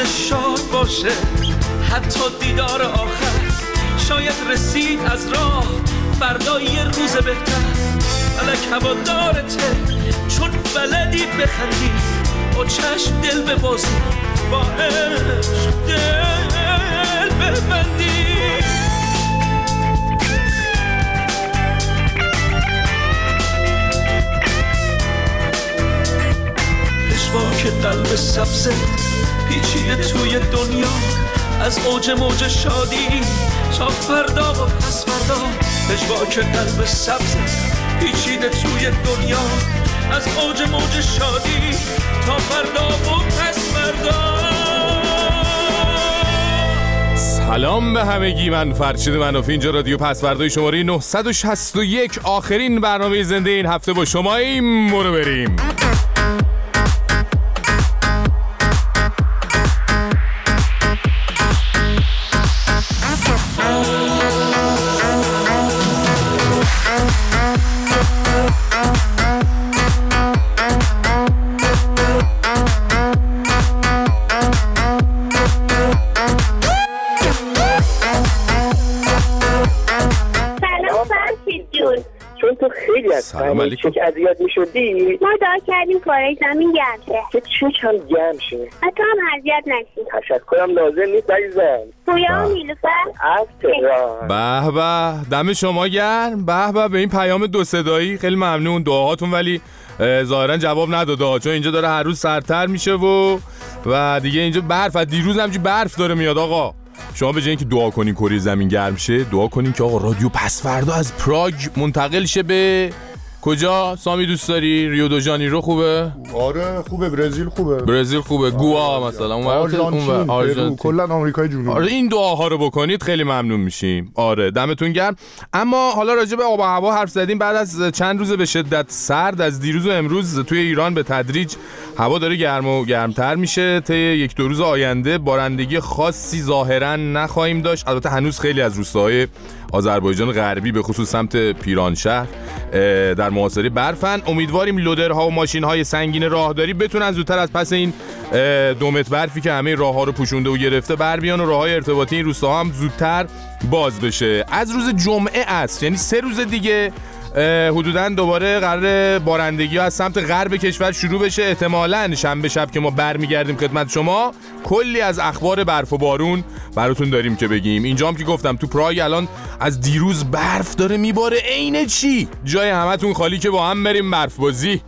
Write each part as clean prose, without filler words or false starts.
همه شاد باشه، حتی دیدار آخر شاید رسید از راه، فردا یه روز بهتر. فلک هوادارته چون بلدی بخندی، با چشم دل ببازی، با عشق دل ببندی. پشواک قلب سبزه پیچیده توی دنیا، از اوج موج شادی تا فردا و پس فردا. پشواک قلب سبزه پیچیده توی دنیا، از اوج موج شادی تا فردا و پس فردا. سلام به همگی، من فرشید منافی، اینجا رادیو پسوردهای شماره 961، آخرین برنامه زنده این هفته با شماییم. برو بریم. سلام علیکم. چه اذیت می‌شدی؟ ما دعا کردیم کارای زمین گرم شه. چه کم گرم شه. تو هم اذیت نشی. تشکرم لازم نیست عزیزم. پویا و نیلوفر از تهران. به به، دم شما گرم. به به این پیام دو صدایی خیلی ممنون. دعاهاتون ولی ظاهرا جواب نداده، چون اینجا داره هر روز سردتر میشه و دیگه اینجا برف، از دیروز همینجوری برف داره میاد. آقا شما به جای اینکه دعا کنین کره زمین گرم شه، دعا کنین که آقا رادیو پسوردا از پراگ منتقل شه به کجا؟ سامی دوست داری؟ ریو دو ژانیرو خوبه؟ آره خوبه. برزیل خوبه. برزیل خوبه. گوا مثلا آرژانتین، پرو، کلا آمریکای جنوبی. آره این دعاها رو بکنید خیلی ممنون میشیم. آره دمتون گرم. اما حالا راجع به آب و هوا حرف زدیم. بعد از چند روز به شدت سرد، از دیروز و امروز توی ایران به تدریج هوا داره گرم و گرمتر میشه. طی یک دو روز آینده بارندگی خاصی ظاهرا نخواهیم داشت. البته هنوز خیلی از روستاهای آذربایجان غربی به خصوص سمت پیرانشهر در محاصره برفن. امیدواریم لودرها و ماشین‌های سنگین راهداری بتونن زودتر از پس این 2 متر برفی که همه راه‌ها رو پوشونده و گرفته بر بیان و راه‌های ارتباطی این روستاها هم زودتر باز بشه. از روز جمعه است، یعنی 3 روز دیگه حدوداً دوباره قرار بارندگی ها از سمت غرب کشور شروع بشه. احتمالاً شنبه شب که ما برمیگردیم خدمت شما کلی از اخبار برف و بارون براتون داریم که بگیم. اینجا هم که گفتم تو پراگ الان از دیروز برف داره میباره. عین چی؟ جای همتون خالی که با هم بریم برف بازی.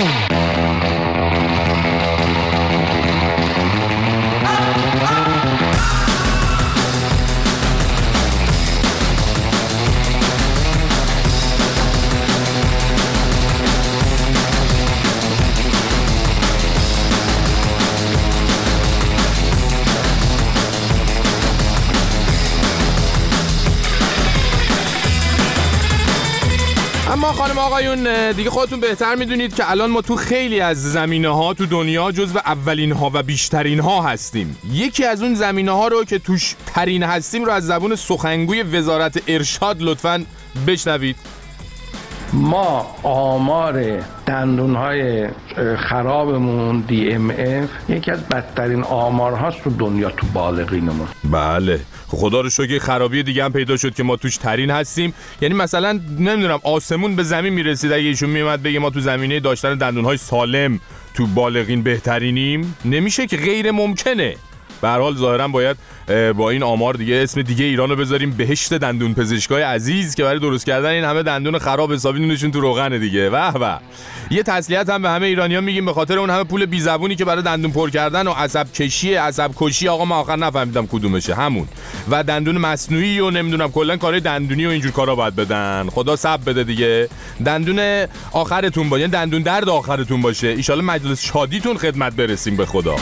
اما خانم آقایون دیگه خودتون بهتر میدونید که الان ما تو خیلی از زمینه‌ها تو دنیا جزو اولین‌ها و بیشترین‌ها هستیم. یکی از اون زمینه‌ها رو که توش ترین هستیم رو از زبون سخنگوی وزارت ارشاد لطفاً بشنوید. ما آمار دندون‌های خرابمون DMF یکی از بدترین آمارهاست تو دنیا تو بالغینمون. بله خدا رو شکر خرابی دیگه هم پیدا شد که ما توش ترین هستیم. یعنی مثلا نمیدونم آسمون به زمین میرسید اگه ایشون میومد بگه ما تو زمینه داشتن دندون‌های سالم تو بالغین بهترینیم، نمیشه که، غیر ممکنه. به هر حال ظاهرا باید با این آمار دیگه اسم دیگه ایرانو بذاریم بهشت دندون پزشکای عزیز که برای درست کردن این همه دندون خراب حسابی نونشون تو روغنه دیگه. به یه تسلیت هم به همه ایرانیان میگیم به خاطر اون همه پول بی زبونی که برای دندون پر کردن و عصب کشی آقا ما آخر نفهمیدم کدومشه همون، و دندون مصنوعی و نمیدونم کلا کارهای دندونی و اینجور کارا باید بدن. خدا صبر بده دیگه. دندون آخرتون باشه، دندون درد آخرتون باشه. ان شاءالله مجلس شادیتون خدمت برسیم به خدا.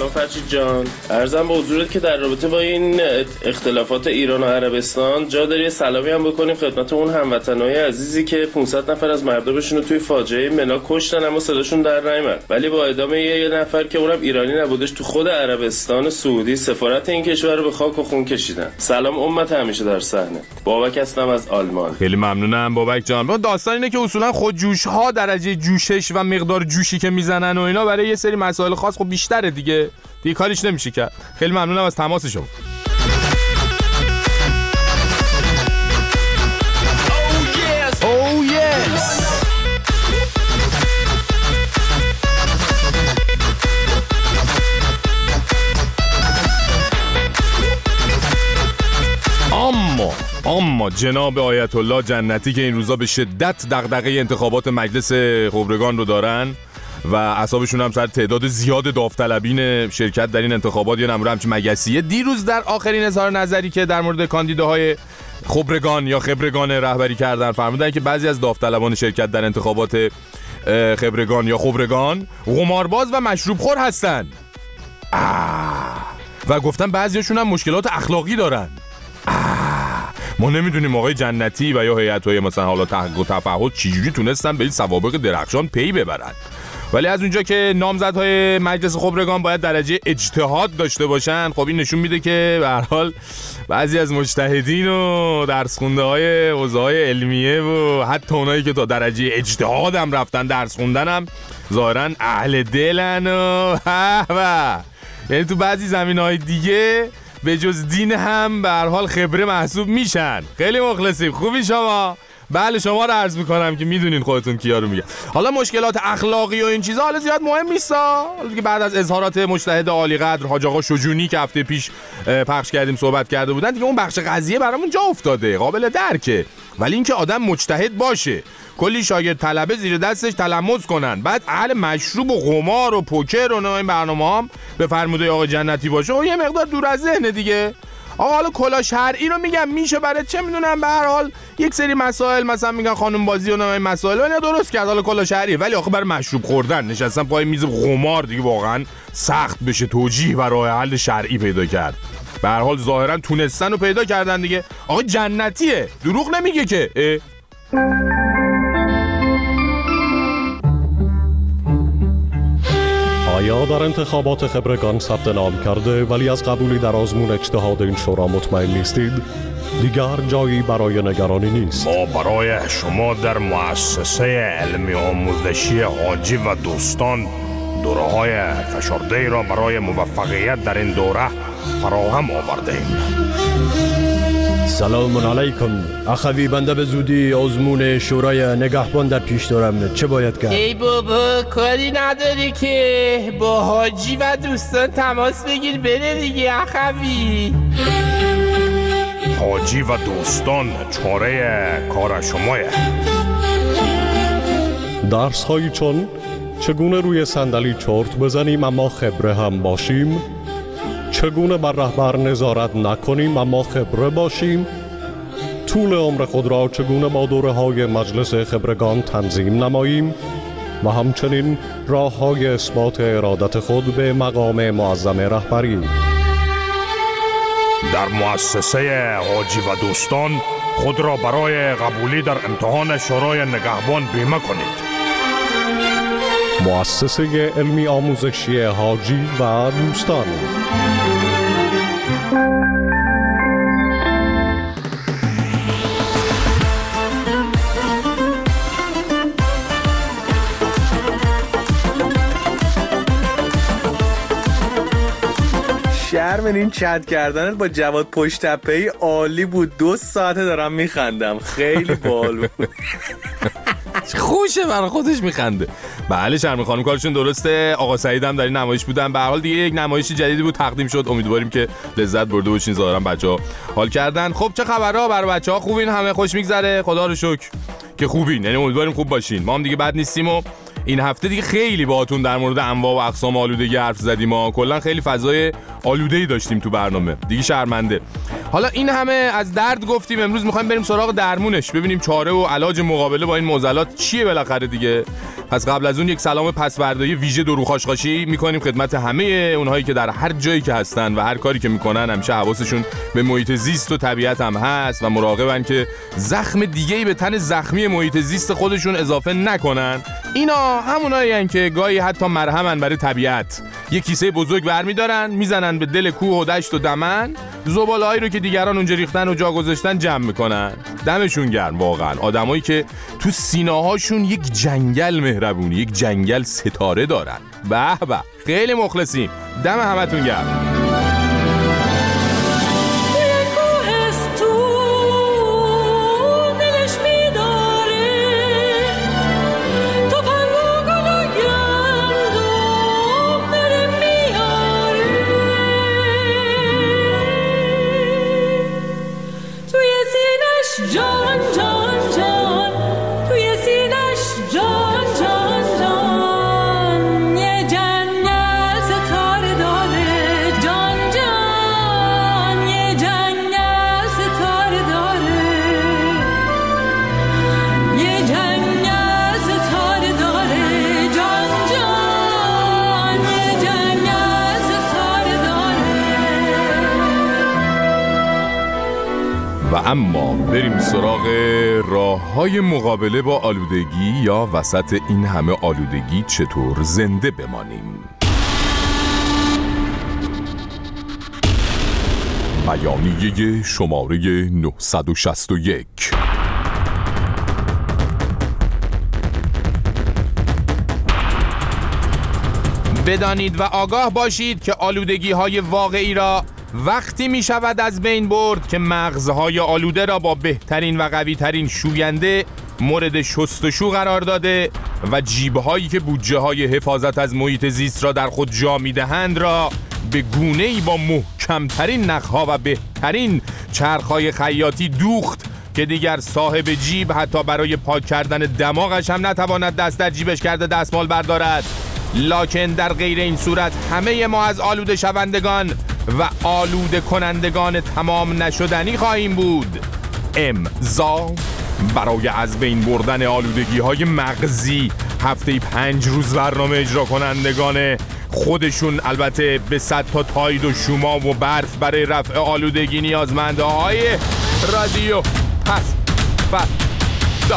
سلام فرشید جان. عرضم به حضورت که در رابطه با این اختلافات ایران و عربستان جا داره سلامی هم بکنیم خدمت اون هموطنای عزیزی که 500 نفر از مردمشون رو توی فاجعه منا کشتن اما صداشون در نیامد، ولی با اعدام یه نفر که اونم ایرانی نبودش تو خود عربستان سعودی سفارت این کشور رو به خاک و خون کشیدن. سلام امت همیشه در صحنه. بابک هستم از آلمان. خیلی ممنونم بابک جان. داستان اینه که اصولا خودجوش ها درجه جوشش و مقدار جوشی که میزنن و اینا برای یه سری مسائل خاص خب بیشتره دیگه کاریش نمیشه کرد. خیلی ممنونم از تماس شما. اما جناب آیت الله جنتی که این روزا به شدت دغدغه انتخابات مجلس خبرگان رو دارن و اعصابشون هم سر تعداد زیاد داوطلبین شرکت در این انتخابات یا نمره همچین مگسیه، دیروز در آخرین اظهار نظری که در مورد کاندیداهای خبرگان یا خبرگان رهبری کردن فرمودن که بعضی از داوطلبان شرکت در انتخابات خبرگان یا خبرگان قمارباز و مشروب خور هستن و گفتن بعضیشون هم مشکلات اخلاقی دارن. ما نمیدونیم آقای جنتی و یا هیئت‌های مثلا حالا تحقیق و تفحص چجوری تونستن به این سوابق درخشان پی ببرن، ولی از اونجا که نامزدهای مجلس خبرگان باید درجه اجتهاد داشته باشن، خب این نشون میده که به هر حال بعضی از مجتهدین و درس خونده حوزه‌های علمیه و حتی اونایی که تا درجه اجتهاد هم رفتن درس خوندن هم ظاهراً اهل دلن و یعنی تو بعضی زمینه‌های دیگه به جز دین هم به هر حال خبره محسوب میشن. خیلی مخلصیم. خوبی شما؟ بله شما رو عرض میکنم که میدونین خودتون کیا رو میگه. حالا مشکلات اخلاقی و این چیزا حالا زیاد مهم نیستا، که بعد از اظهارات مجتهد عالی قدر حاج آقا شجونی که هفته پیش پخش کردیم صحبت کرده بودن دیگه، اون بخش قضیه برامون جا افتاده، قابل درکه. ولی اینکه آدم مجتهد باشه، کلی شاگرد طلبه زیر دستش تلمذ کنن، بعد اهل مشروب و قمار و پوکر و این برنامه هم به فرموده آقا جنتی باشه، و یه مقدار دور از ذهنه دیگه. آقا حالا کلا شرعی رو میگم میشه برای چه میدونم به هر حال یک سری مسائل مثلا میگن خانم بازی و این مسائل اینا درست کرد، حالا کلا شرعی، ولی آخه برای مشروب خوردن نشستن پای میز قمار دیگه واقعا سخت بشه توجیه و راه حل شرعی پیدا کرد. به هر حال ظاهرا تونستن و پیدا کردن دیگه. آقا جنتیه، دروغ نمیگه که. آیا در انتخابات خبرگان ثبت نام کرده ولی از قبولی در آزمون اجتهاد این شورا مطمئن نیستید؟ دیگر جایی برای نگرانی نیست. ما برای شما در مؤسسه علمی آموزشی حاجی و دوستان دوره‌های فشرده را برای موفقیت در این دوره فراهم آوردیم. سلام علیکم اخوی، بنده به زودی آزمون شورای نگهبان در پیش دارم، چه باید کرد؟ ای بابا کاری نداری که با حاجی و دوستان تماس بگیر بره دیگه اخوی. حاجی و دوستان چاره کار شمایه. درس هایی چون چگونه روی صندلی چرت بزنیم اما خبره هم باشیم، چگونه بر رهبر نظارت نکنیم اما خبره باشیم، طول عمر خود را چگونه با دوره‌های مجلس خبرگان تنظیم نماییم و همچنین راه‌های اثبات ارادت خود به مقام معظم رهبری. در مؤسسه حاجی و دوستان خود را برای قبولی در امتحان شورای نگهبان بیمه کنید. مؤسسه علمی آموزشی حاجی و دوستان. شرمن این چت کردنت با جواد پشت تپه‌ای عالی بود. 2 ساعته دارم میخندم، خیلی باحال بود. خوشه برای خودش میخنده. بله شرمین خانم کارشون درسته. آقا سعید هم در این نمایش بودن. به هر حال دیگه یک نمایش جدیدی بود تقدیم شد، امیدواریم که لذت برده باشین. ظاهرا بچه‌ها حال کردن. خب چه خبرها برای بچه‌ها؟ خوبین؟ همه خوش میگذره؟ خدا رو شکر که خوبین، یعنی امیدواریم خوب باشین. ما هم دیگه بد نیستیم و این هفته دیگه خیلی باهاتون در مورد انواع و اقسام آلودگی حرف زدیم. ما کلا خیلی فضای آلوده‌ای داشتیم تو برنامه، دیگه شرمنده. حالا این همه از درد گفتیم، امروز می‌خوایم بریم سراغ درمونش، ببینیم چاره و علاج مقابله با این معضلات چیه بالاخره دیگه. پس قبل از اون یک سلام پسوردایی ویژه درو خاشخاشی می‌کنیم خدمت همه اونهایی که در هر جایی که هستن و هر کاری که می‌کنن همیشه حواسشون به محیط زیست و طبیعت هم هست و مراقبن که زخم دیگه‌ای به تن زخمی محیط زیست خودشون اضافه نکنن. اینا همونایین که گاهی حتی مرهمن برای طبیعت. یک کیسه بزرگ برمی‌دارن، میزنن به دل کوه و دشت و دمن، زباله‌هایی رو که دیگران اونجا ریختن و جا گذاشتن جمع میکنن. دمشون گرم واقعا، آدمایی که تو سینه‌هاشون یک جنگل مهربونی، یک جنگل ستاره دارن. به به، خیلی مخلصیم. دم همتون گرم. و اما بریم سراغ راه‌های مقابله با آلودگی یا وسط این همه آلودگی چطور زنده بمانیم. بیانیه شماره 961. بدانید و آگاه باشید که آلودگی‌های واقعی را وقتی می شود از بین برد که مغزهای آلوده را با بهترین و قوی‌ترین شوینده مورد شستشو قرار داده و جیبهایی که بودجه های حفاظت از محیط زیست را در خود جا می دهند را به گونه‌ای با محکمترین نخها و بهترین چرخهای خیاطی دوخت که دیگر صاحب جیب حتی برای پاک کردن دماغش هم نتواند دست در جیبش کرده دستمال بردارد. لکن در غیر این صورت همه ما از آلوده شوندگان و آلوده کنندگان تمام نشدنی خواهیم بود. امضا برای از بین بردن آلودگی های مغزی هفته 5 روز برنامه اجرا کنندگان خودشون البته به 100 تا تاید و شوما و برف برای رفع آلودگی نیازمنده های رادیو پس فردا.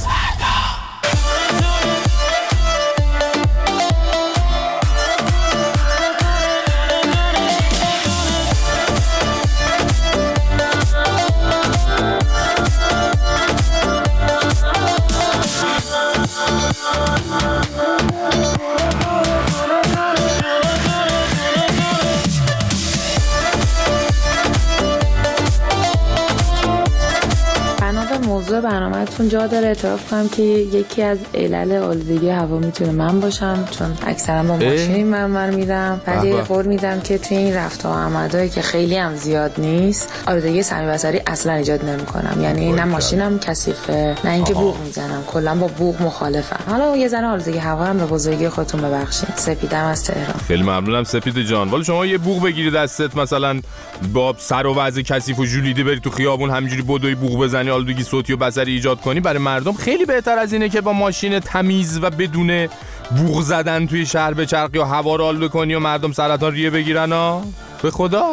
موضوع برنامه‌تون جا داره اعتراف کنم که یکی از علل آلودگی هوا میتونه من باشم، چون اکثرا با ماشین من میرم، ولی قول میدم که توی این رفت و آمدایی که خیلی هم زیاد نیست آلودگی سمی بصری اصلا ایجاد نمی‌کنم. یعنی نه ماشینم کثیفه نه اینکه بوق میزنم، کلا با بوق مخالفم. حالا یه ذره آلودگی هوا هم به بزرگی خودتون ببخشید. سپیدم از تهران. خیلی ممنونم سپید جان. ولی شما یه بوق بگیری دستت مثلا با سر و وضع کثیف و ژولیده بری تو خیابون همینجوری بدوی بوق بزنی آلودگی صوتی و بصری ایجاد کنی، برای مردم خیلی بهتر از اینه که با ماشین تمیز و بدون بوق زدن توی شهر بچرخی و هوا رو آلوده کنی و مردم سرطان ریه بگیرن ها. به خدا.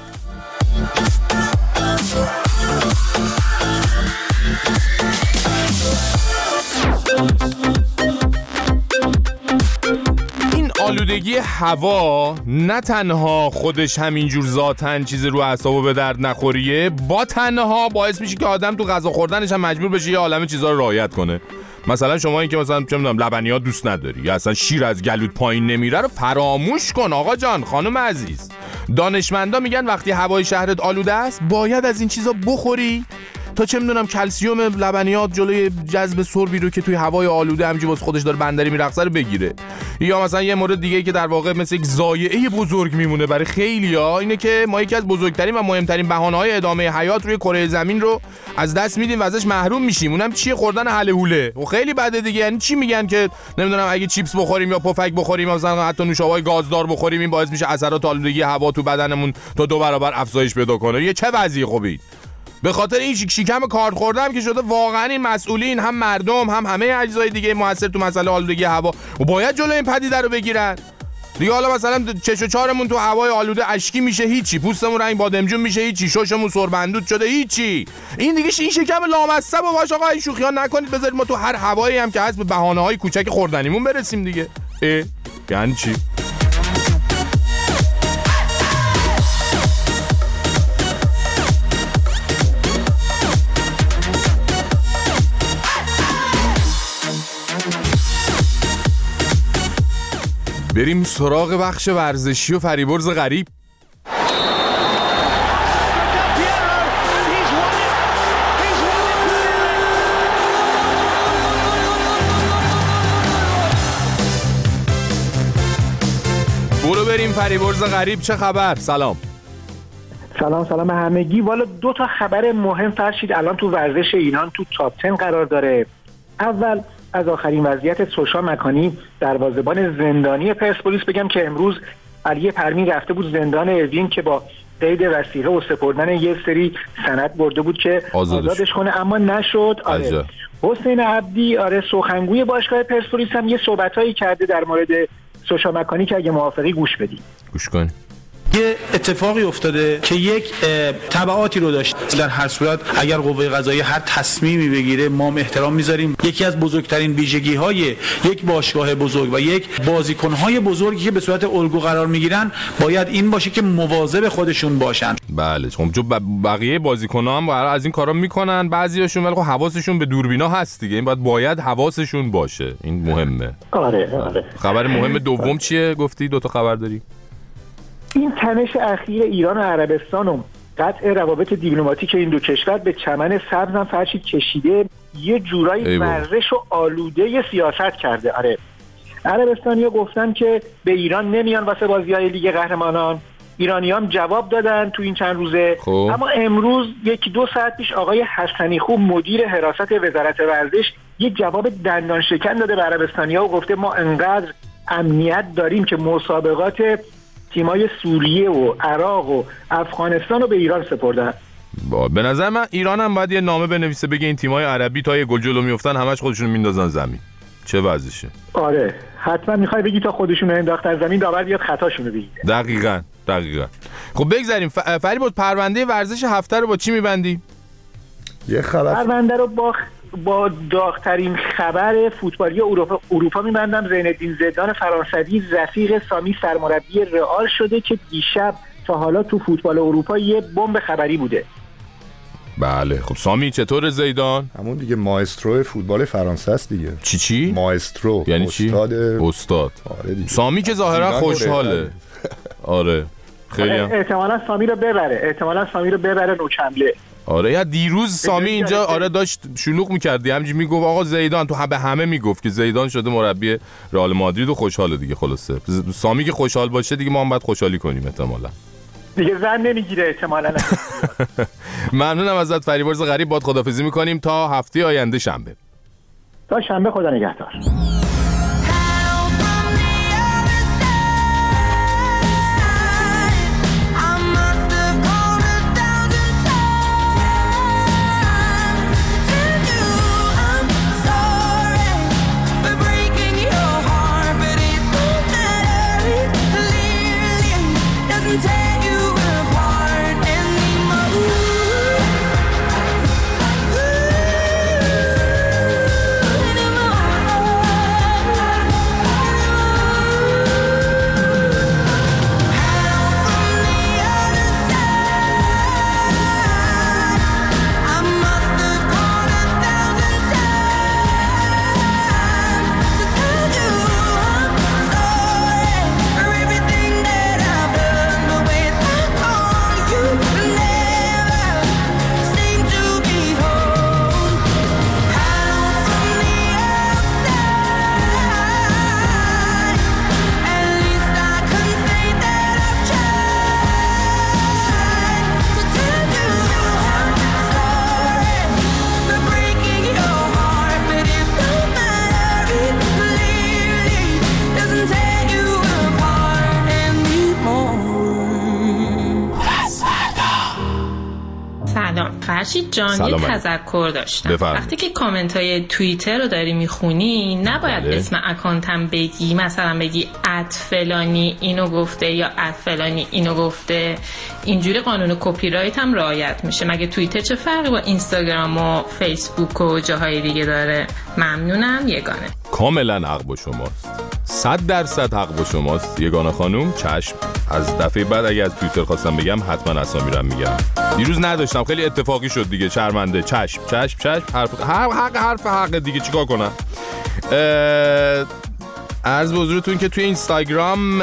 آلودگی هوا نه تنها خودش همینجور ذاتن چیز رو اعصابو به درد نخوریه، با تنها باعث میشه که آدم تو غذا خوردنش هم مجبور بشه یه عالمه چیزا رو رعایت کنه. مثلا شما این که مثلا چه میدونم لبنیات دوست نداری یا اصلا شیر از گلوت پایین نمیره رو فراموش کن آقا جان. خانم عزیز، دانشمندا میگن وقتی هوای شهرت آلوده است باید از این چیزا بخوری تا چه میدونم کلسیوم لبنیات جلوی جذب سربی رو که توی هوای آلوده همینجوری واسه خودش داره بندری میرقصه رو بگیره. یا مثلا یه مورد دیگه که در واقع مثل یک ضایعه بزرگ میمونه برای خیلیا اینه که ما یکی از بزرگترین و مهمترین بهانه‌های ادامه حیات روی کره زمین رو از دست میدیم و ازش محروم میشیم. اونم چیه؟ خوردن هله هوله. و خیلی بده دیگه. یعنی چی میگن که نمیدونم اگه چیپس بخوریم یا پفک بخوریم مثلا حتی نوشابه‌های گازدار بخوریم این باعث میشه اثرات آلودگی هوا تو بدنمون تا 2 برابر افزایش پیدا کنه. یه چه وضعی خوبی. به خاطر این شیکم کارت خوردم که شده واقعا این مسئولین هم مردم هم همه اجزای دیگه موثر تو مسئله آلودگی هوا و باید جلوی این پدیده رو بگیرن. دیگه حالا مثلا چش و چارمون تو هوای آلوده اشکی میشه هیچی، پوستمون رنگ بادمجون میشه هیچی، ششمون سربندود شده هیچی. این دیگه این شکم لامصب و باش آقا این شوخی‌ها نکنید، بذارید ما تو هر هوایی هم که هست به بهانه‌های کوچک خوردنیمون برسیم دیگه. یعنی چی؟ بریم سراغ بخش ورزشی و فریبرز غریب. برو بریم فریبرز غریب. چه خبر؟ سلام سلام همگی. والا 2 تا خبر مهم فرشید الان تو ورزش ایران تو تاپ 10 قرار داره. اول از آخرین وضعیت سوشا مکانی دروازه‌بان زندانی پرسپولیس بگم که امروز علی پرمین رفته بود زندان اوین که با قید وثیقه و سپردن یه سری سند برده بود که آزادش کنه اما نشد. آره. حسین عبدی سخنگوی باشگاه پرسپولیس هم یه صحبتایی کرده در مورد سوشا مکانی که اگه موافقی گوش بدید. گوش کن. یه اتفاقی افتاده که یک تبعاتی رو داشت. در هر صورت اگر قوه قضاییه هر تصمیمی بگیره ما احترام میذاریم. یکی از بزرگترین ویژگی‌های یک باشگاه بزرگ و یک بازیکن‌های بزرگی که به صورت الگو قرار میگیرن باید این باشه که مواظب خودشون باشن. بله چون بقیه بازیکن‌ها هم از این کارا میکنن بعضیاشون، ولی خب حواسشون به دوربینا هست دیگه. این باید حواسشون باشه. این مهمه. آره. خبر مهم دوم چیه؟ گفتی 2 تا خبر داری؟ این تنش اخیر ایران و عربستان و قطع روابط دیپلماتیک این دو کشور به چمن سبز هم فرشید کشیده، یه جورایی ورزش و آلوده سیاست کرده. آره عربستانی‌ها گفتن که به ایران نمیان واسه بازی‌های لیگ قهرمانان. ایرانی‌ها هم جواب دادن تو این چند روزه. اما امروز 1-2 ساعت پیش آقای حسنی خوب مدیر حراست وزارت ورزش یک جواب دندان شکن داده به عربستانی‌ها و گفته ما انقدر امنیت داریم که مسابقات تیمای سوریه و عراق و افغانستان رو به ایران سپردن. به نظر من ایران هم باید یه نامه بنویسه بگه این تیمای عربی تا یه گل جلو میافتن همش خودشون میندازن زمین. چه وضعشه؟ آره حتما میخوای بگی تا خودشون رو انداختن زمین داور بیاد خطاشون رو بگیره. دقیقاً. خب بگذاریم فریبرز پرونده ورزش هفته رو با چی میبندی؟ یه خبر پرونده رو با داغ‌ترین خبر فوتبالی اروپا می‌بندم. زین‌الدین زیدان فرانسوی رفیق سامی سرمربی رئال شده که دیشب تا حالا تو فوتبال اروپا یه بمب خبری بوده. بله خب سامی چطور زیدان؟ همون دیگه ماسترو فوتبال فرانسه است دیگه. چی؟ ماسترو یعنی چی؟ استاد. آره دیگه. سامی که ظاهرا خوشحاله. آره خیلی احتمالاً سامی رو ببره نوچمله. آره یا دیروز سامی اینجا داشت شلوغ می‌کرد همینجوری میگفت آقا زیدان تو به همه میگفت که زیدان شده مربی رئال مادرید و خوشحاله دیگه. خلاصه سامی که خوشحال باشه دیگه ما هم باید خوشحالی کنیم احتمالاً. دیگه زن نمیگیره احتمالاً. ممنونم ازت فریبرز غریب. باد خدافظی می‌کنیم تا هفته آینده شنبه. تا شنبه خدا نگهدار. The way فرشید جان یه تذکر داشتم. وقتی که کامنت های توییتر رو داری میخونی نباید اسم اکانتم بگی، مثلا بگی @فلانی اینو گفته یا @فلانی اینو گفته. اینجوری قانون کپی رایت هم رعایت میشه. مگه توییتر چه فرقی با اینستاگرام و فیسبوک و جاهای دیگه داره؟ ممنونم. یگانه. کاملا حق با شماست، 100% حق با شماست یگانه خانوم. چشم، از دفعه بعد اگه از توییتر خواستم بگم حتما اسامی رو میگم. دیروز نداشتم، خیلی اتفاقی شد دیگه، شرمنده. چشم چشم چشم، حرف دیگه چیکار کنم. عرض به حضورتون که توی اینستاگرام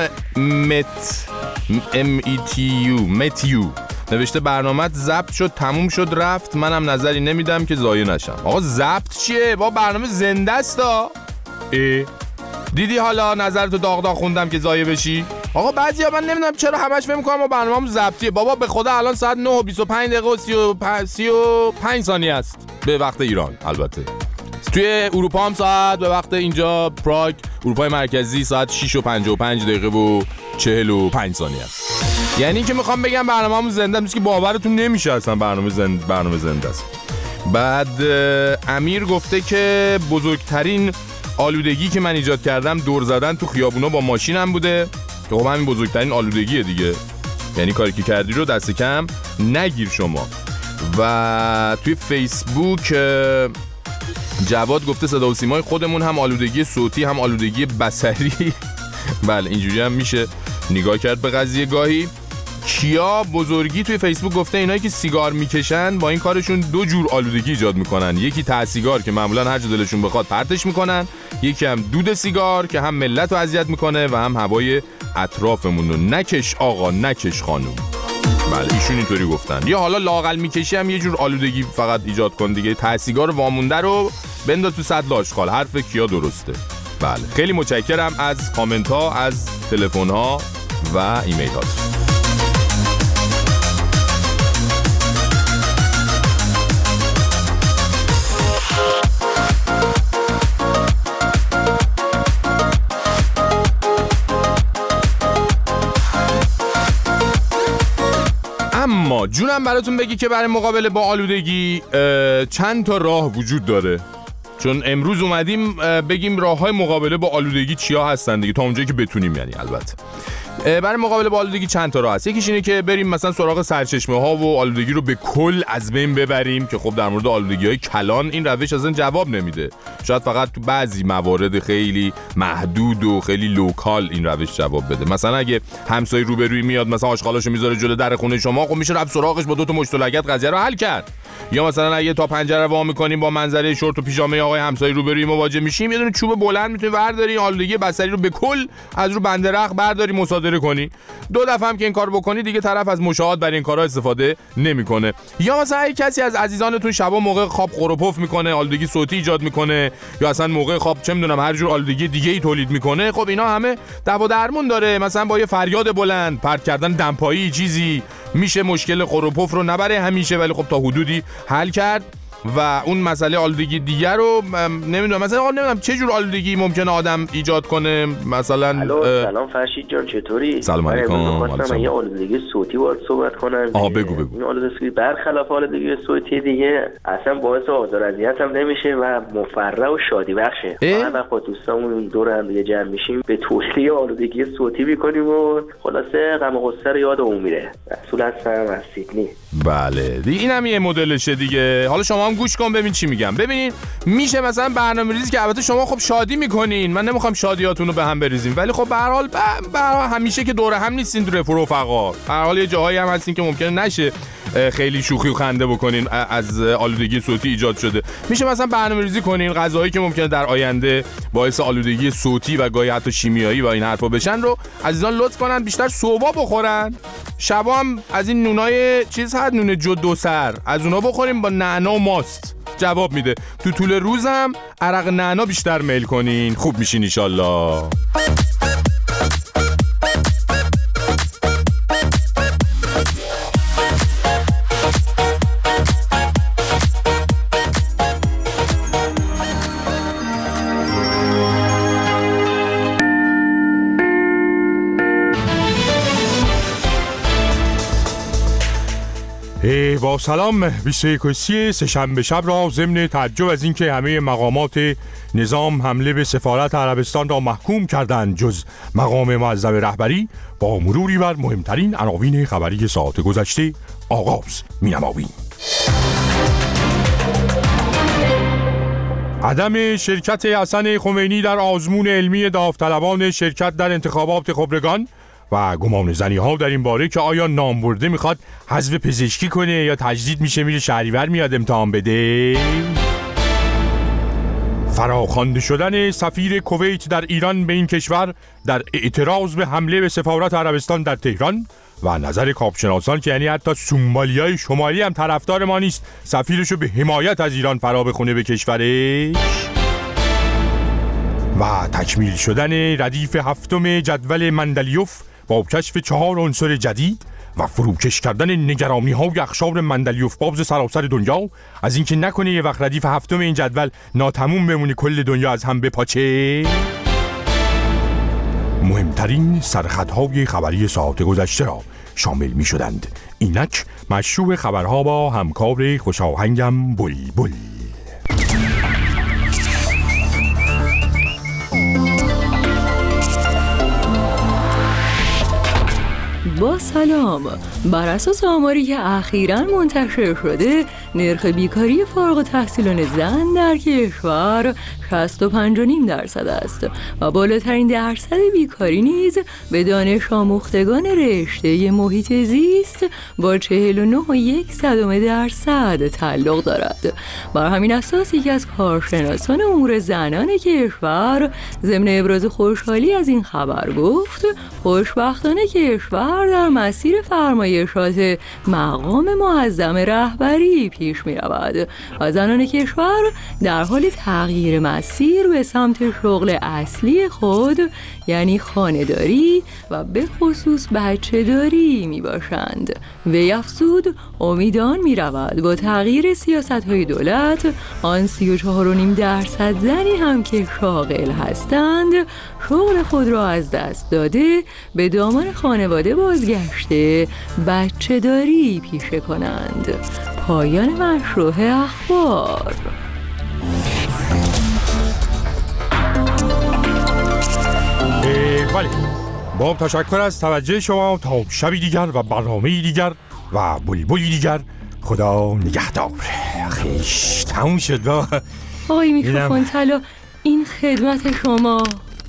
متیو نوشته برنامه ضبط شد، تموم شد، رفت. منم نظری نمیدم که ضایع نشم. آقا ضبط چیه؟ با برنامه زنده است. دیدی حالا نظرتو داغ خوندم که ضایع بشی؟ آقا بعضیا من نمیدونم چرا همش فکر می‌کنم ما برنامه‌مون ضبطیه. بابا به خدا الان ساعت 9:25 و 35 ثانیه است به وقت ایران. البته توی اروپا هم ساعت به وقت اینجا پراگ اروپای مرکزی ساعت 6:55 و 45 ثانیه است. یعنی که میخوام بگم برنامه‌مون زنده است که باورتون نمیشه اصلا برنامه زنده است. بعد امیر گفته که بزرگترین آلودگی که من ایجاد کردم دور زدن تو خیابونا با ماشینم بوده. که خب همین بزرگترین آلودگیه دیگه. یعنی کاری که کردی رو دست کم نگیر شما. و توی فیسبوک جواد گفته صدا و سیمای خودمون هم آلودگی صوتی هم آلودگی بصری. بله اینجوری هم میشه نگاه کرد به قضیه گاهی. کیا بزرگی توی فیسبوک گفته اینایی که سیگار میکشن با این کارشون دو جور آلودگی ایجاد میکنن. یکی ته سیگار که معمولا هر جا دلشون بخواد پرتش میکنن، یکی هم دود سیگار که هم ملت رو اذیت میکنه و هم هوای اطرافمون رو. نکش آقا، نکش خانوم. بله ایشون اینطوری گفتن. یا حالا لااقل میکشی هم یه جور آلودگی فقط ایجاد کن دیگه. ته سیگار وامونده رو بنداز تو سطل آشغال. حرف کیا درسته. بله خیلی متشکرم از کامنت ها، از تلفن ها و ایمیل ها. اما جونم براتون بگی که برای مقابله با آلودگی چند تا راه وجود داره. چون امروز اومدیم بگیم راه‌های مقابله با آلودگی چیا هستن دیگه، تا اونجایی که بتونیم. یعنی البته برای مقابله با آلودگی چند تا راه هست. یکیش اینه که بریم مثلا سراغ سرچشمه ها و آلودگی رو به کل از بین ببریم، که خب در مورد آلودگی‌های کلان این روش اصلا جواب نمیده. شاید فقط تو بعضی موارد خیلی محدود و خیلی لوکال این روش جواب بده. مثلا اگه همسایه روبروی میاد مثلا آشغالاشو میذاره جلوی در خونه شما، خب میشه رفت سراغش با 2 تا مشت و لگد قضیه رو حل کرد. یا مثلا اگه تا پنجره وا می‌کنیم با منظره شورت و پیژامه آقای همسایه روبروی مواجه میشیم، یه دونه چوب بلند میتونی برداری آلودگی بصری رو به کل از رو بنده رخ برداری مصادره کنی. 2 دفعه هم که این کارو بکنی دیگه طرف از مشاهد برای این کارا استفاده نمیکنه. یا مثلا اگه کسی از عزیزانتون شبا موقع خواب خور و پف میکنه، آلودگی صوتی ایجاد میکنه، یا اصلا موقع خواب چه میدونم هر جور آلودگی دیگه ای تولید میکنه، خب اینا همه دوا درمون داره. مثلا با یه فریاد بلند، پرت کردن دمپایی چیزی میشه مشکل خور و پف رو نبره همیشه، ولی خب تا حدودی حل کرد. و اون مسئله آلودگی دیگر رو نمیدونم، مثلا نمیدونم چه جور آلودگی ممکنه آدم ایجاد کنه. مثلا سلام فرشید جان، چطوری؟ سلام علیکم. من یه آلودگی صوتی باید صحبت کنم. بگو. این آلودگی برخلاف آلودگی صوتی دیگه اصلا باعث آزار اذیت هم نمیشه و مفرح و شادی بخشه. ما با دوستامون دور هم دیگه جمع میشیم به توصیه آلودگی صوتی میکنیم و خلاصه غم و غصه رو یادمون میره. رسول هستم از سیدنی. بله دیگه اینم یه مدلشه دیگه. حالا شما هم گوش کن ببین چی میگم. ببینید میشه مثلا برنامه‌ریزی که البته شما خب شادی میکنین، من نمیخوام شادیاتون رو به هم بریزیم، ولی خب به هر حال همیشه که دور هم نیستین در رفقا. به هر حال یه جاهایی هم هستین که ممکنه نشه خیلی شوخی و خنده بکنین از آلودگی صوتی ایجاد شده. میشه مثلا برنامه‌ریزی کنین غذاهایی که ممکنه در آینده باعث آلودگی صوتی و گاهی حتی شیمیایی و این حرفا بشن رو عزیزان لطف کنن بیشتر صبح بخورن. شبا هم از این نونای چیز هست، نون جو 2 سر، از اونا بخوریم با نعنا و ماست، جواب میده. تو طول روز هم عرق نعنا بیشتر میل کنین، خوب میشین ان شاء الله. با سلام 21 سه‌شنبه شب را ضمن تعجب از اینکه همه مقامات نظام حمله به سفارت عربستان را محکوم کردند جز مقام معظم رهبری، با مروری بر مهمترین عناوین خبری ساعت گذشته آغاز می‌نماییم. عدم شرکت حسن خمینی در آزمون علمی داوطلبان شرکت در انتخابات خبرگان و گمان زنی ها در این باره که آیا نامبرده میخواد حذف پزشکی کنه یا تجدید میشه میره شهریور میاد امتحان بده. فراخوانده شدن سفیر کویت در ایران به این کشور در اعتراض به حمله به سفارت عربستان در تهران و نظر کاپشناسان که یعنی حتی سومالیای شمالی هم طرفدار ما نیست سفیرشو به حمایت از ایران فرا بخونه به کشورش. و تکمیل شدن ردیف 7 جدول مندلیوف با کشف 4 عنصر جدید و فروکش کردن نگرانی های اقشار مندلیوف بابز سراسر دنیا از اینکه نکنه یه وقت ردیف 7 این جدول ناتموم بمونه کل دنیا از هم بپاچه. مهمترین سرخطهای خبری ساعت گذشته را شامل می شدند. اینک مشروع خبرها با همکار خوشاهنگم بلبل. با سلام، بر اساس آماری که اخیراً منتشر شده نرخ بیکاری فارغ التحصیلان زن در کشور 65.5% است و بالاترین درصد بیکاری نیز به دانش آموختگان رشته محیط زیست با 49.1% تعلق دارد. بر همین اساس یکی از کارشناسان امور زنان کشور ضمن ابراز خوشحالی از این خبر گفت خوشبختانه کشور در مسیر فرمایشات مقام معظم رهبری پیش می رود و زنان کشور در حال تغییر مسیر به سمت شغل اصلی خود یعنی خانه‌داری و به خصوص بچه داری می باشند. وی افزود امیدان می رود با تغییر سیاست های دولت آن 34.5% زنی هم که شاغل هستند شغل خود را از دست داده به دامان خانواده بازگشته بچه داری پیشه کنند. پایان مشروع اخبار. بله، با تشکر از توجه شما. تا شبی دیگر و برنامه‌ای دیگر و بلبلی دیگر، خدا نگهدار. خیش تموم شد. با آقای میکروفون طلا این خدمت شما.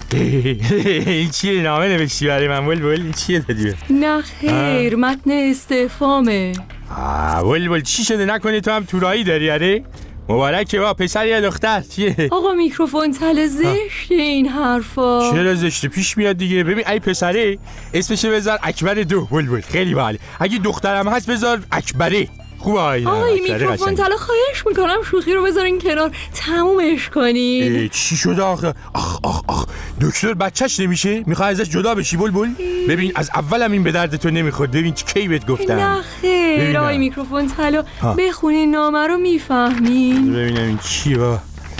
این چیه؟ نامه نوشتی برای من بلبل؟ این چیه دادی؟ نه خیر، متن استعفامه. بلبل چی شده؟ نکنی تو هم تورایی داری؟ اره مبارکه با پسر یا دختر؟ چیه؟ آقا میکروفون طلا زشته این حرفا. چرا زشته؟ پیش میاد دیگه. ببین ای پسره اسمش بذار اکبر 2 بلبل، خیلی باحال. اگه دخترم هست بذار اکبره. خوبه. آقای میکروفون طلا خواهش میکنم شوخی رو بذارین کنار، تمومش کنین. چی شده آخه؟ آخ دکتر بچهش نمیشه؟ میخوای ازش جدا بشی بلبل؟ ببین از اولم این به درد تو نمیخورد. ببین کی بهت گفتم. نه خیر آقای میکروفون طلا بخونین نامه رو میفهمین. ببینم این چیه با.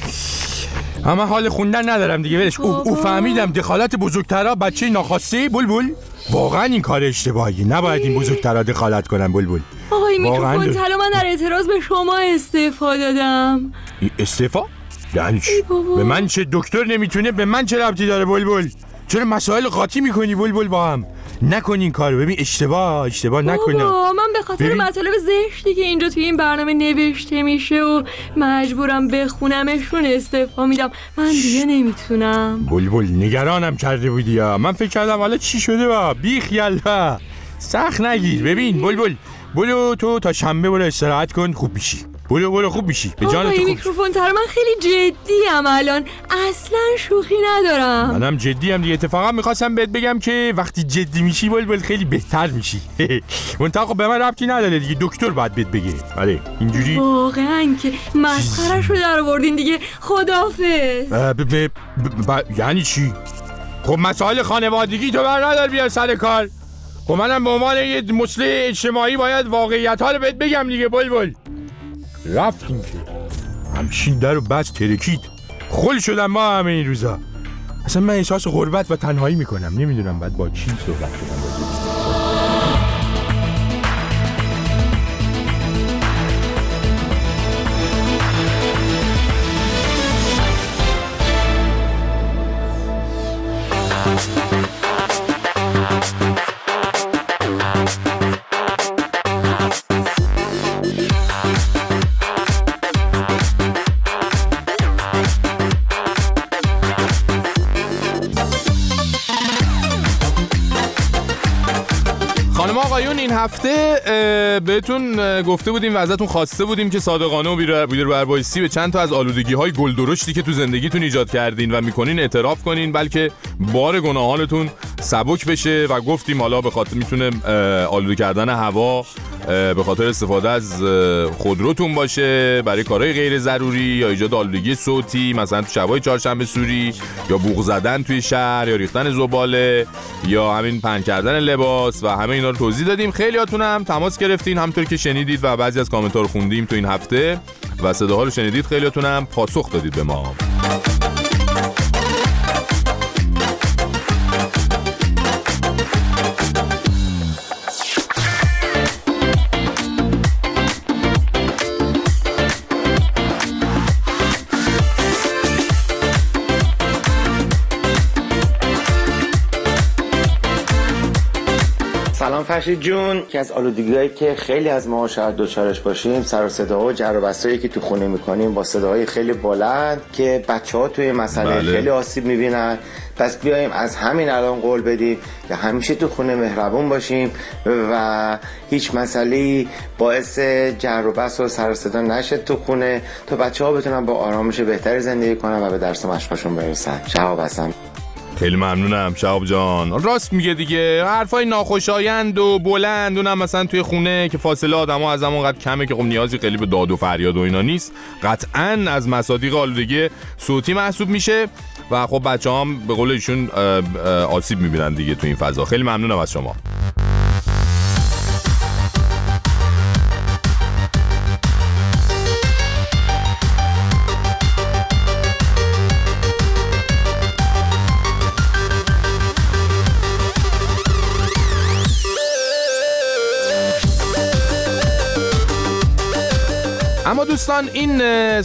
اما حال خوندن ندارم دیگه ولش. او فهمیدم دخالت بزرگترها بچه ناخواسته بلبل. واقعا این کار اشتباهی، نباید این بزرگترها دخالت کنن بلبل. آقای میکروفون طلا من در اعتراض به شما استعفا دادم. استعفا؟ یعنی به من چه؟ دکتر نمیتونه، به من چه ربطی داره بلبل؟ چرا مسائل قاطی میکنی بلبل با هم؟ نکن این کارو. ببین اشتباه نکن. من به خاطر مطالب زشتی که اینجا توی این برنامه نوشته میشه و مجبورم بخونمشون استعفا میدم. من دیگه نمیتونم. بلبل نگرانم کرده بودی یا من فکر کردم حالا چی شده با بی خیال با. سخت نگیر. ببین بلبل برو تو تا شنبه برو استراحت کن، خوب میشی. برو خوب میشی. به جان تو. میکروفون طلا من خیلی جدیم الان، اصلا شوخی ندارم. منم جدیم دیگه. اتفاقا میخواستم بهت بگم که وقتی جدی میشی بلبل خیلی بهتر میشی. منتها به من ربطی نداره دیگه، دکتر باید بهت بگه. آره اینجوری واقعا که مسخره‌شو رو در آوردین دیگه. خداحافظ. یعنی چی؟ خب مسائل خانوادگی تو بر ندار بیا سر کار. خب منم به عنوان یه مصلح اجتماعی باید واقعیت‌ها رو بهت بگم دیگه بلبل. رفتیم که همچین در و بس ترکید. خل شدم ما همه این روزا. اصلا من احساس غربت و تنهایی میکنم. نمیدونم باید با کی صحبت کنم. هفته بهتون گفته بودیم و ازتون خواسته بودیم که صادقانه و بی بربایستی به چند تا از آلودگی‌های گلدرشتی که تو زندگیتون ایجاد کردین و میکنین اعتراف کنین، بلکه بار گناهانتون سبک بشه. و گفتیم حالا به خاطر میتونه آلوده کردن هوا به خاطر استفاده از خودروتون باشه برای کارهای غیر ضروری، یا ایجاد آلودگی صوتی مثلا تو شبای چهارشنبه سوری، یا بوق زدن توی شهر، یا ریختن زباله، یا همین پهن کردن لباس و همه اینا رو توضیح دادیم. خیلیاتون هم تماس گرفتین همونطور که شنیدید و بعضی از کامنت‌ها رو خوندیم تو این هفته و صداها رو شنیدید. خیلیاتون هم پاسخ دادید به ما. سلام فرشید جون. که از آلودگی‌هایی که خیلی از ما شاید دوچارش باشیم، سر و صداها و جر و بحثایی که تو خونه میکنیم با صداهای خیلی بلند که بچه‌ها توی مسئله خیلی آسیب میبینن. پس بیایم از همین الان قول بدیم که همیشه تو خونه مهربون باشیم و هیچ مسئله‌ای باعث جر و بحث و سر و صدا نشه تو خونه، تا بچه‌ها بتونن با آرامش بهتری زندگی کنن و به درس و مشقشون برسن. شهاب هستم. خیلی ممنونم شهاب جان. راست میگه دیگه، حرفای ناخوشایند و بلند اونم مثلا توی خونه که فاصله آدم‌ها از همونقدر کمه که خب نیازی خیلی به داد و فریاد و اینا نیست، قطعاً از مصادیق آلودگی صوتی محسوب میشه و خب بچه‌هام به قول ایشون آسیب میبینن دیگه تو این فضا. خیلی ممنونم از شما. اما دوستان، این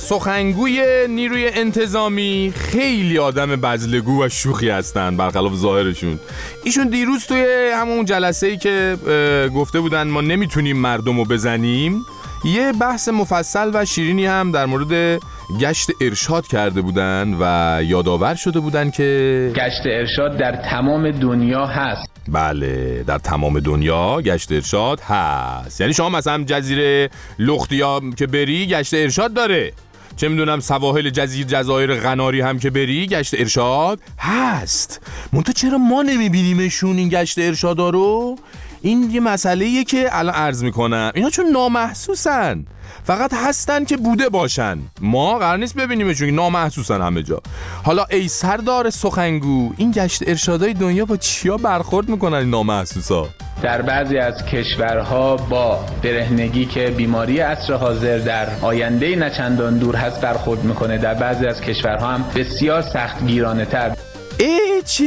سخنگوی نیروی انتظامی خیلی آدم بزلگو و شوخی هستن برخلاف ظاهرشون. ایشون دیروز توی همون جلسه‌ای که گفته بودن ما نمیتونیم مردمو بزنیم، یه بحث مفصل و شیرینی هم در مورد گشت ارشاد کرده بودن و یادآور شده بودن که گشت ارشاد در تمام دنیا هست. بله، در تمام دنیا گشت ارشاد هست. یعنی شما مثلا جزیره لختیا که بری گشت ارشاد داره، چه میدونم سواحل جزایر قناری هم که بری گشت ارشاد هست. منتها چرا ما نمیبینیمشون این گشت ارشادا رو؟ این یه مسئله‌ایه که الان عرض میکنم، اینا چون نامحسوسن، فقط هستن که بوده باشن، ما قرار نیست ببینیمشون، نامحسوسن همه جا. حالا ای سردار سخنگو، این گشت ارشادای دنیا با چیا برخورد میکنن این نامحسوسا؟ در بعضی از کشورها با برهنگی که بیماری عصر حاضر در آینده نچندان دور هست برخورد میکنه، در بعضی از کشورها هم بسیار سختگیرانه تر. چه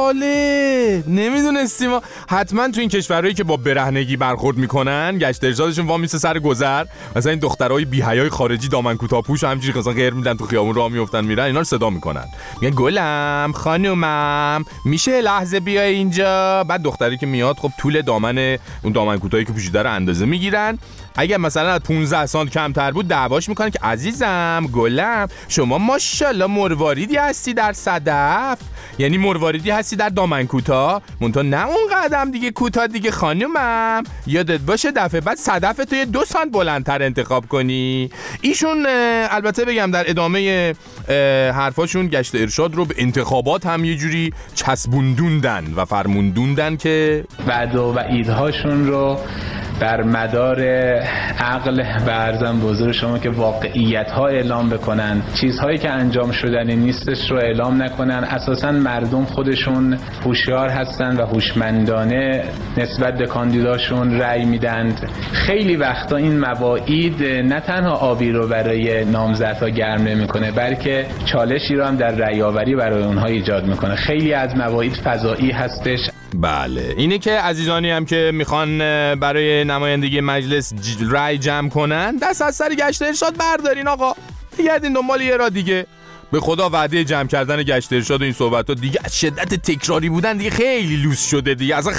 جالب، نمیدونستیم. حتما تو این کشورهایی که با برهنگی برخورد میکنن گشت ارشادشون وا میسه سر گذر، مثلا این دخترای بی‌حیای خارجی دامن کوتاه‌پوش همینجوری مثلا غیر میدن تو خیابون راه میافتن میرن، اینا رو صدا میکنن، میگن گلم خانومم میشه لحظه بیای اینجا. بعد دختری که میاد خب طول دامن اون دامن کوتاهی که پوشیده رو اندازه میگیرن، اگه مثلا از 15 سانت کمتر بود دعواش میکنن که عزیزم گلم شما ماشاءالله مرواریدی هستی در صدف، یعنی مرواریدی هستی در دامن کوتاه، منتها نه اون قدم دیگه کوتاه دیگه خانومم، یادت باشه دفعه بعد صدف تو یه 2 سانت بلندتر انتخاب کنی. ایشون البته بگم در ادامه حرفاشون گشت ارشاد رو به انتخابات هم یه جوری چسبوندوندن و فرموندوندن که وعده و وعیدهاشون رو بر مدار عقل و عرضم به حضور شما که واقعیت ها اعلام بکنن، چیزهایی که انجام شدنی نیستش رو اعلام نکنن. اساساً مردم خودشون هوشیار هستن و هوشمندانه نسبت به کاندیداشون رأی میدند. خیلی وقتا این مواعید نه تنها آبی رو برای نامزدها گرم نمیکنه، بلکه چالشی رو هم در رأی آوری برای اونها ایجاد میکنه. خیلی از مواعید فضایی هستش. بله، اینه که عزیزانی هم که میخوان برای نمایندگی مجلس رأی جمع کنن، دست از سر گشت ارشاد بردارین آقا، بگردین دنبال یه راه دیگه. به خدا وعده جمع کردن گشت ارشاد و این صحبت‌ها دیگه از شدت تکراری بودن دیگه خیلی لوس شده دیگه، اصلا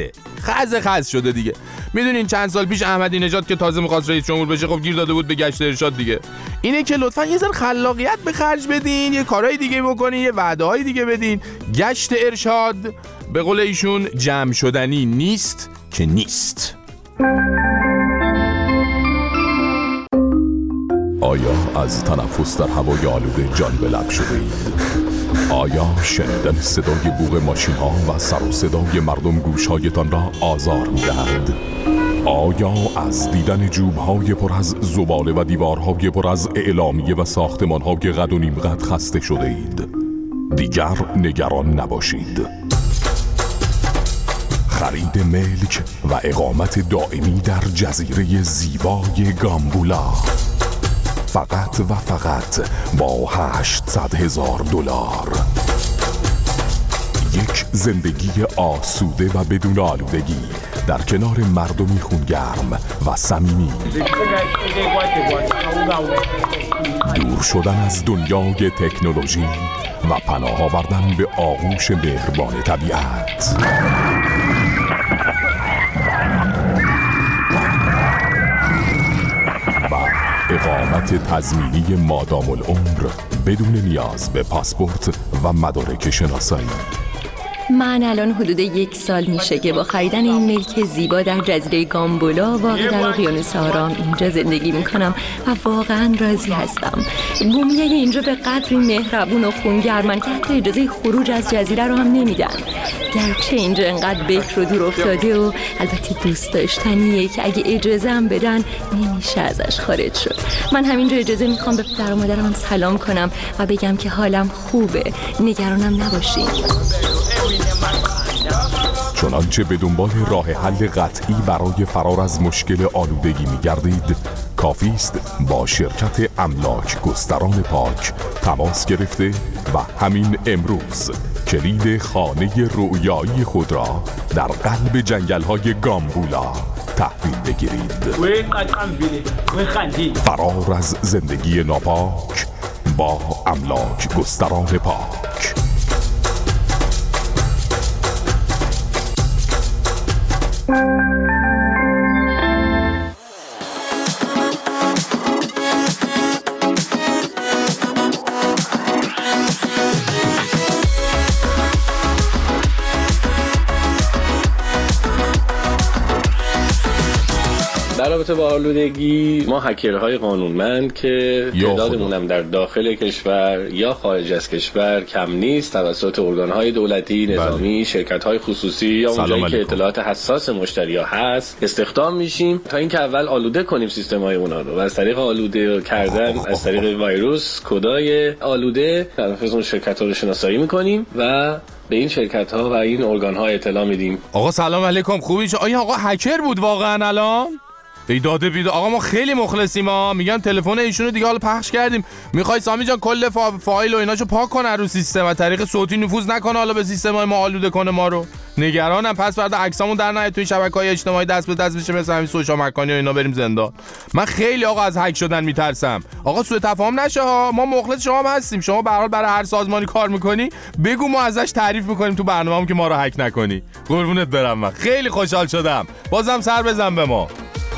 خز شده دیگه. میدونین چند سال پیش احمدی نژاد که تازه می‌خواست رئیس جمهور بشه خب گیر داده بود به گشت ارشاد دیگه. اینه که لطفاً یه ذره خلاقیت به خرج بدین، یه کارهای دیگه بکنین، یه وعده‌های دیگه بدین. گشت ارشاد به قول ایشون جمع شدنی نیست که نیست. آیا از تنفس در هوای آلوده جان به لب شده اید؟ آیا شنیدن صدای بوق ماشین ها و سر و صدای مردم گوشهایتان را آزار می دهد؟ آیا از دیدن جوب های پر از زباله و دیوارهای پر از اعلامیه و ساختمان های قد و نیم قد خسته شده اید؟ دیگر نگران نباشید. خرید ملک و اقامت دائمی در جزیره زیبای گامبولا فقط و فقط با $800,000. یک زندگی آسوده و بدون آلودگی در کنار مردمی خونگرم و صمیمی. دور شدن از دنیای تکنولوژی و پناه آوردن به آغوش مهربان طبیعت. اقامت تضمینی مادام العمر بدون نیاز به پاسپورت و مدارک شناسایی. من الان حدود 1 سال میشه که با خریدن این ملک زیبا در جزیره گامبولا واقع در اقیانوس آرام اینجا زندگی میکنم و واقعا راضی هستم. بومیای اینجا به قدری مهربون و خونگرمن که حتی اجازه خروج از جزیره رو هم نمیدن. گرچه اینجا انقدر بکر و دور افتاده و البته دوست داشتنیه که اگه اجازه هم بدن نمیشه ازش خارج شد. من همینجا اجازه میخوام به پدر و مادرم سلام کنم و بگم که حالم خوبه، نگرانم نباشین. چنانچه به دنبال راه حل قطعی برای فرار از مشکل آلودگی می‌گردید، کافی است با شرکت املاک گستران پاک تماس گرفته و همین امروز کلید خانه رویایی خود را در قلب جنگل‌های گامبولا تحویل بگیرید. فرار از زندگی ناپاک با املاک گستران پاک. در رابطه با آلودگی، ما هکرهای قانونمند که تعدادمون هم در داخل کشور یا خارج از کشور کم نیست، توسط ارگانهای دولتی، نظامی، شرکت‌های خصوصی یا اونجایی که اطلاعات حساس مشتری‌ها هست استخدام میشیم تا اینکه اول آلوده کنیم سیستم‌های اونها رو و از طریق آلوده کردن از طریق ویروس، کدای آلوده طرف اون شرکت‌ها رو شناسایی می‌کنیم و به این شرکت‌ها و این ارگان‌ها اطلاع میدیم. آقا سلام علیکم، خوبی؟ آیا آقا هکر بود واقعا الان؟ داده بیده آقا ما خیلی مخلصیم ها. میگم تلفن ایشونو دیگه حالا پخش کردیم. میخوای سامی جان کل فایل و ایناشو پاک کنه رو سیستم و طریق صوتی نفوذ نکنه حالا به سیستم ما آلوده کنه ما رو. نگرانم پس فردا عکسامون در نیاد توی شبکه‌های اجتماعی دست به دست بشه مثل همین سوشا مکانی و اینا بریم زندان. من خیلی آقا از هک شدن میترسم. آقا سوء تفاهم نشه ها. ما مخلص شما هم هستیم. شما به هر حال برای هر سازمانی کار میکنی بگو ما ازش تعریف میکنیم تو برنامه‌مون که ما رو هک نکنی. قربونت برم. من خیلی خوشحال شدم. بازم سر بزن به ما.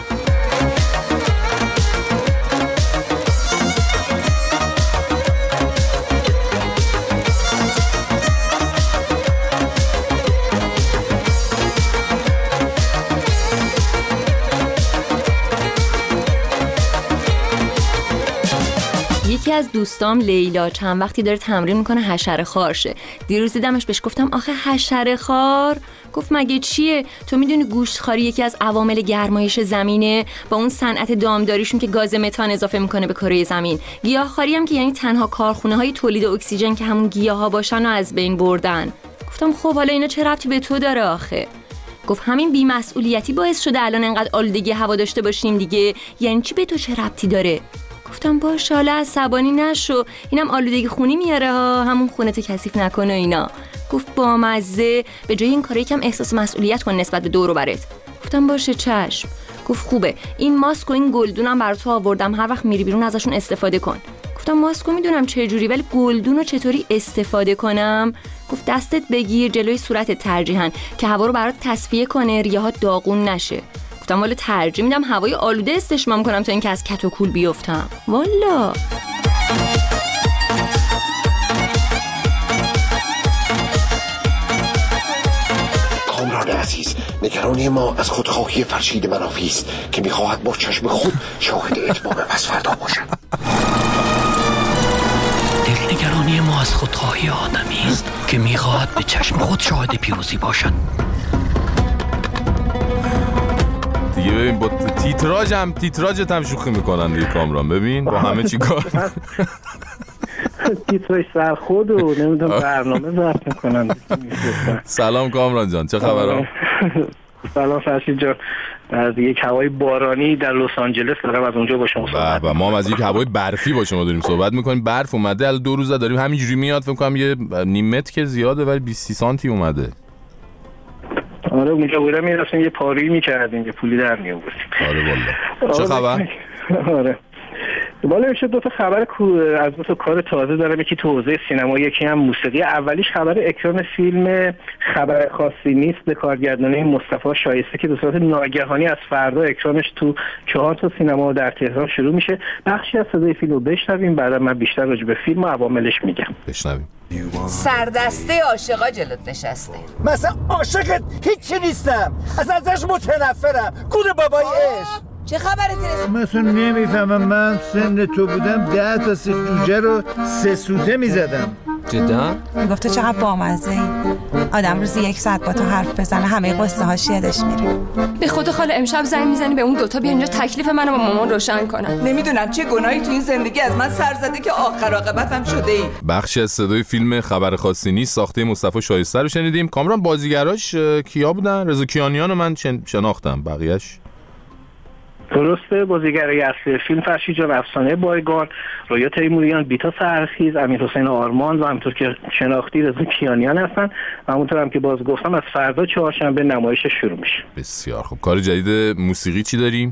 یکی از دوستام لیلا چند وقتی داره تمرین میکنه حشره خوار شه. دیروز دیدمش بهش گفتم آخه حشره خوار؟ گفت مگه چیه؟ تو میدونی گوشتخواری یکی از عوامل گرمایش زمینه با اون صنعت دامداریشون که گاز متان اضافه میکنه به کره زمین. گیاهخواری هم که یعنی تنها کارخونه های تولید اکسیژن که همون گیاها باشن و از بین بردن. گفتم خب حالا اینا چه ربطی به تو داره آخه؟ گفت همین بی‌مسئولیتی باعث شده الان انقدر آلودگی هوا داشته باشیم دیگه. یعنی چی به تو چه ربطی داره؟ گفتم باشه حالا عصبانی نشو، اینم آلودگی خونی میاره ها، همون خونتو کثیف نکنه اینا. گفت با مزه، به جای این کار یکم احساس مسئولیت کن نسبت به دور و برت. گفتم باشه چشم. گفت خوبه، این ماسک و این گلدونم برات تو آوردم، هر وقت میری بیرون ازشون استفاده کن. گفتم ماسکو میدونم چه جوری ولی گلدونو چطوری استفاده کنم؟ گفت دستت بگیر جلوی صورتت ترجیحاً که هوا رو برات تصفیه کنه، ریه‌هات داغون نشه. گفتم والا ترجیح میدم هوای آلوده استشمام کنم تا اینکه از کت و کول بیفتم. والا کامران عزیز، نگرانی ما از خودخواهی فرشید منافی است که میخواهد با چشم خود شاهد اتمام پس فردا باشد. دلنگرانی ما از خودخواهی آدمی است که میخواهد به چشم خود شاهد پیروزی باشد. دیگه ببین با تیتراژت هم شوخی میکنن دیگه کامران. ببین با همه چی کار تیتراژ سرخود و نمیدونم برنامه ضبط میکنن. سلام کامران جان، چه خبره؟ سلام فرشید جان. از یک هوای بارانی در لس آنجلس دارم از اونجا با شما صحبت. و ما هم از یک هوای برفی با شما داریم صحبت میکنیم. برف اومده، الان 2 روز داریم همینجوری میاد، فکر کنم یه نیم متر که زیاده ولی 20 سانتی اومده. آره اونجا بودم میرفتیم یه پاری میکردیم، یه پولی در میآوردیم. آره والله. چه خبر؟ آره بالا میشه 2 تا خبر از 2 تا کار تازه دارم، یکی تو حوزه سینما یکی هم موسیقی. اولیش خبر اکران فیلم خبر خاصی نیست به کارگردانی مصطفی شایسته که به صورت ناگهانی از فردا اکرانش تو 4 تا سینما در تهران شروع میشه. بخشی از صدای فیلم رو بشنویم، بعدا من بیشتر راجع به فیلم و عواملش میگم. بشنویم. سردسته عاشقا جلوت نشسته. مثلا عاشقت هیچی نیستم، ازش متنفرم. گوره بابای عشق. چه خبرت رسید؟ مثلا نمیفهمم، من سن تو بودم 10 تا جوجه رو 3 سوته میزدم. جدا؟ میگفته چقدر بامزه ای، آدم روزی 1 ساعت با تو حرف بزنه همه قصه هاش یادش میره. به خدا خاله امشب زنگ میزنی به اون 2 تا بیان اینجا تکلیف منو با مامان روشن کنن. نمیدونم چه گناهی تو این زندگی از من سر زده که آخر عاقبتم شده ای. بخشی از صدای فیلم خبر خاصی نیست ساخته مصطفی شایسته رو شنیدیم. کامران بازیگراش کیا بودن؟ رضا کیانیان رو من شناختم، بقیه‌اش درسته. بازیگرای اصلی فیلم فرشید جان افسانه بایگان، رویا تیموریان، بیتا سرخیز، امیرحسین آرمان و همونطور که شناختی رضا کیانیان هستن و همونطور هم که باز گفتم از فردا چهارشنبه نمایش شروع میشه. بسیار خوب. کار جدید موسیقی چی داریم؟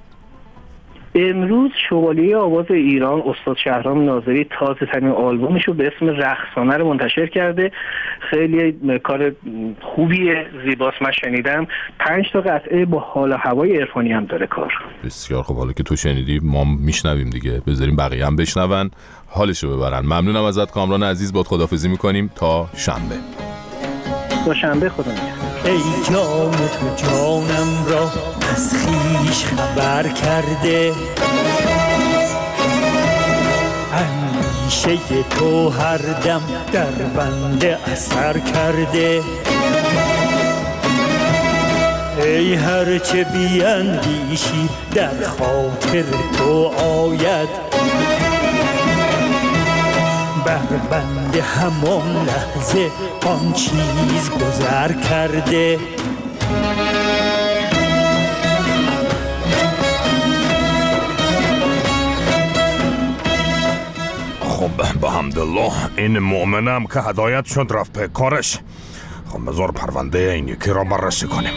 امروز شوالیه آواز ایران استاد شهرام ناظری تازه ترین آلبومش رو به اسم رقصانه رو منتشر کرده. خیلی کار خوبیه، زیباست. من شنیدم 5 تا قطعه با حال و هوای عرفانی هم داره کار. بسیار خوب. حالا که تو شنیدی ما میشنویم دیگه، بذاریم بقیه هم بشنون حالشو ببرن. ممنونم ازت کامران عزیز، باد خداحافظی میکنیم تا شنبه. تا شنبه خدا نگهدار. ای جان تو جانم را از خویش خبر کرده، اندیشه تو هر دم در بنده اثر کرده. ای هر چه بیندیشی در خاطر تو آید، بر بنده همان لحظه آن چیز گذر کرده. خب به حمدالله این مؤمنم که هدایت شد رفت به کارش. خب بذار پرونده این یکی را بررسی کنیم.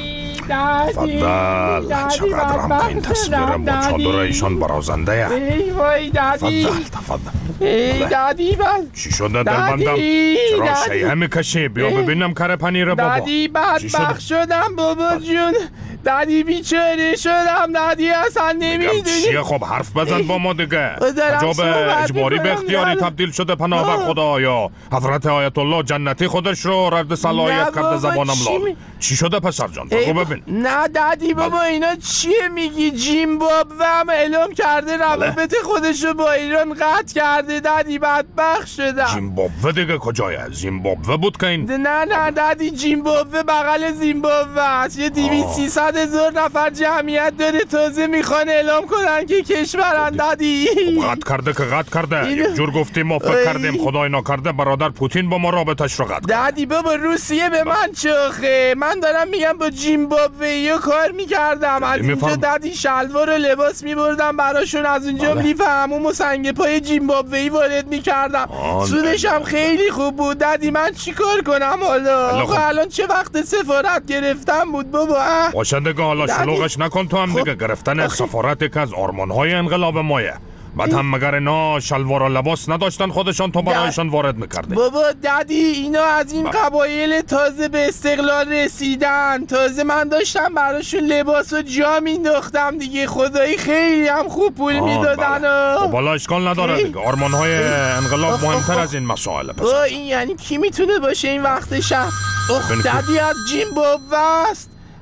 فضل چقدرم که این تصویر با چادر ایشان برازنده. ای وای دادی. تفضل. ای دادی من. چی شده دلبندم؟ چرا شیعه میکشی؟ بیا ببینم کره پنیر بابا. دادی بدبخت شدم بابا جون. دادی بیچاره شدم. دادی اصلا نمیدونی چیه. خب حرف بزن با ما دیگه. جاب اجباری به اختیاری تبدیل شده پناه بر خدایا. حضرت آیت الله جنتی خودش رو رد صلاحیت کرده زبانم لال. چی شده پسر جان؟ بگو ببین. نه دادی بابا اینا چیه میگی؟ زیمبابوه هم اعلام کرده روابط خودش رو با ایران قطع کرده. دادی بدبخت شدم. زیمبابوه دیگه کجایه؟ زیمبابوه بود که این؟ نه دادی زیمبابوه بغل زیمبابوه است. یه 200-300 هزار نفر جمعیت داره. تازه میخوان اعلام کنن که کشورن. دادی قطع کرده که قطع کرده. یک جور گفتیم ما فکر کردیم خدای ناکرده برادر پوتین با ما رابطش رو قطع. دادی بابا روسیه به من چخه. من دارم میگم با زیمبابوه یه کار میکردم. از اینجا دادی شلوار و لباس میبردم براشون، از اونجا لیفهموم و سنگ پای زیمبابوه‌ای وارد میکردم. سودش هم خیلی خوب بود. دادی من چیکار کنم حالا؟ الان چه وقت سفارت گرفتم بود بابا؟ باشه دیگه حالا شلوغش نکن تو هم دیگه. گرفتن سفارت که از آرمان‌های انقلاب مایه. بعد هم مگر اینا شلوار و لباس نداشتن خودشان تو برایشان وارد میکردی؟ بابا دادی اینا از این قبایل تازه به استقلال رسیدن. تازه من داشتم براشون لباس و جا مینداختم دیگه. خدایی خیلی هم خوب پول میدادن. خب حالا اشکال نداره دیگه. آرمان‌های انقلاب مهمتر از این مسائل. این یعنی کی میتونه باشه این وقت شب؟ دادی از زیمبابوه است.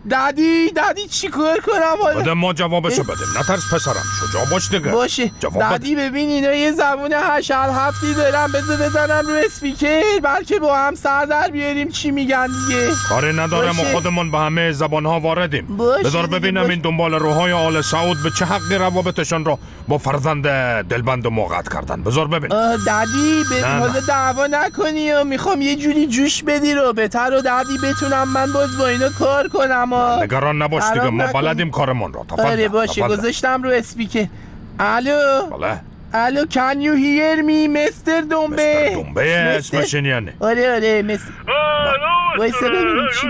دادی چی کار کنم حالا؟ بده ما جوابشو بدیم. نترس پسرم، شجاع باش دیگه. باشه دادی ببین اینا یه زبون 8 هفتی دارن، بزنم رو اسپیکر بلکه با هم سر در بیاریم چی میگن دیگه. کاری نداره، ما خودمون به همه زبانها واردیم. بذار ببینم این دنبال روهای آل سعود به چه حقی روابطشان رو با فرزند دلبند ما قطع کردن. بذار ببین. دادی حالا دعوا نکنی و میخوام یه جوری جوش بدی رو بهتر و دادی بتونم من باز با اینا کار کنم. نگران نباش دیگه، ما بلدیم کارمون رو. آره باشه گذاشتم رو اسپیکر. الو الو can you hear me مستر دنبه؟ مستر دنبه اسمشین یعنی؟ آره مستر. وایسا ببینیم چی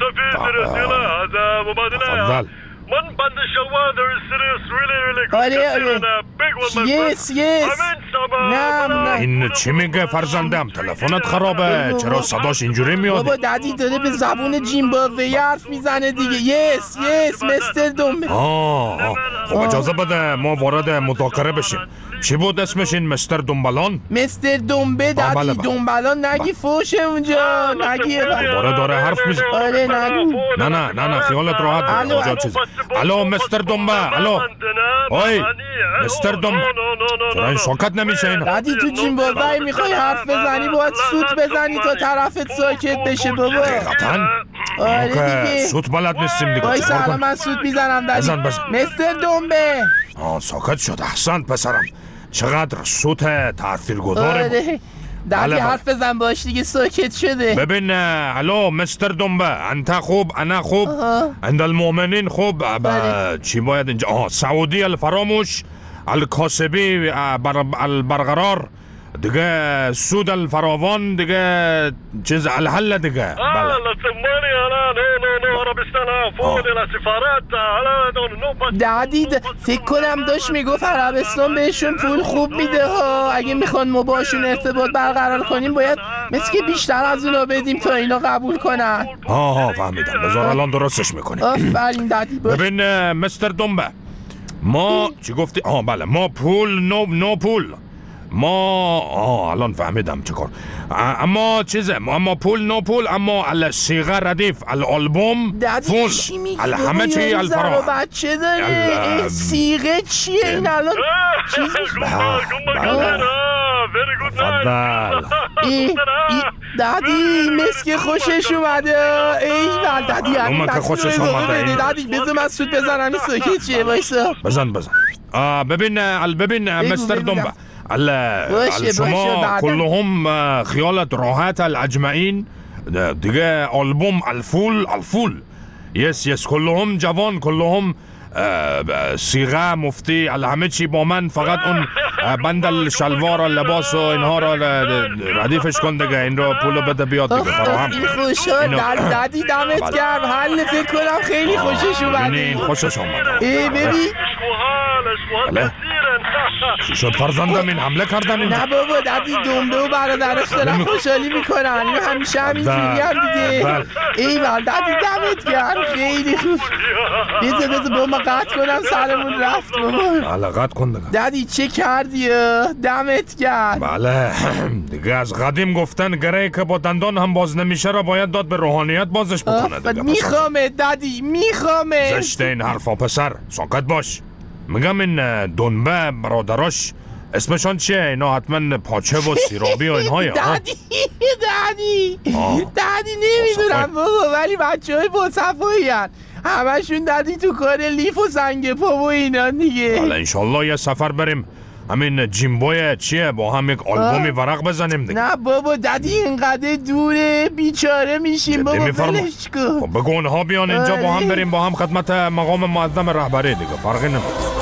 تفضل. yes نه این چی میگه فرزندم؟ تلفنت خرابه، چرا صداش اینجوری میاد؟ بابا دادی داره به زبون زیمبابویی حرف میزنه دیگه. yes مستر دنبه. خب اجازه بده ما وارد مذاکره بشیم. چی بود اسمش این مستر دنبالان؟ مستر دنبه دادی. دنبالان نگی فوشه اونجا، نگی داره حرف میزنه. آره نگو. نه خیالت راحت باشه. الو مستر دنبه. الو اوی مستر دنبه، چرا این ساکت نمیشه اینا؟ دادی تو زیمبابوی میخوای حرف بزنی باید سوت بزنی تا طرفت ساکت بشه بابا. حقیقتاً؟ آره دیگه سوت بلد نیستیم دیگه. وای سلام من سوت میزنم دادی. بزن. مستر دنبه ساکت شد. احسنت پسرم، چقدر سوت تاثیرگذاره بود. دادی حرف بزن باش دیگه ساکت شده. ببین الو مستر دنبه، انت خوب انا خوب عند المؤمنین خوب. چی باید اینجا؟ سعودی الفراموش الکاسبی البرقرار دیگه، سود الفراوان دیگه، چیز الحل دیگه. دادی فکر کنم داشت میگفت عربستان بهشون پول خوب میده ها، اگه میخوان ما باشون ارتباط برقرار کنیم باید مثل که بیشتر از اونا بدیم تا اینا قبول کنن. فهمیدم. بذار الان درستش میکنیم. آفرین دادی. ببین مستر دنبه، ما چی گفتی؟ بله ما پول نو پول. ما الان فهمیدم چه کار. اما چیزه، اما پول نو پول، اما الصیغه ردیف، الالبوم فول، همه چی الفراغ. بچه داره صیغه چیه این الان؟ چیز تفضل. دادی مسک خوشش اومده. ایول دادی اون که خوشش اومده. دادی بذار من سود بزنم این ساکت چیه. وایسا بزن. ببین مستر دنبه، شما كلهم خیالت راحت الاجمعین دیگه. آلبوم الفول یس کلهم جوان، کلهم صیغه مفتی، همه چی با من. فقط اون بندل شلوار و لباس و اینها رو ردیفش کن دیگه. این رو پولو بده بیاد دیگه. فراهم. این خوشا دادی دمت گرم. حل فکر کنم خیلی خوشش اومده. این خوشش اومده. ببین چی شد فرزندم؟ این حمله کردن این؟ نه بابا دادی دنبه و برادرش دارن خوشحالی میکنن. این همیشه همینجوری هم دیگه. ایول دادی دمت گرم خیلی خوب. بذار با ما قطع کنم سرمون رفت بابا. بله قطع کن دیگه. دادی چه کردی؟ دمت گرم. بله دیگه از قدیم گفتن گره که با دندان هم باز نمیشه را باید داد به روحانیت بازش بکنه دیگه. میخوامه دادی میخوامه. زشته این حرفا پسر، ساکت باش. میگم این دنبه برادراش اسمشان چیه؟ اینا حتما پاچه و سیرابی و اینهای. دادی نمیدونم بابا، ولی بچه های با صفایی هن. همشون دادی تو کار لیف و سنگ پا و اینا دیگه. حالا انشالله یه سفر بریم همین جیمبوی چیه با هم یک آلبومی ورق بزنیم دیگه. نه بابا دادی اینقدر دوره بیچاره میشیم بابا ولش کن. خب بگو اونها بیان اینجا با هم بریم با هم خدمت مقام معظم رهبری دیگه، فرقی نمیکنه.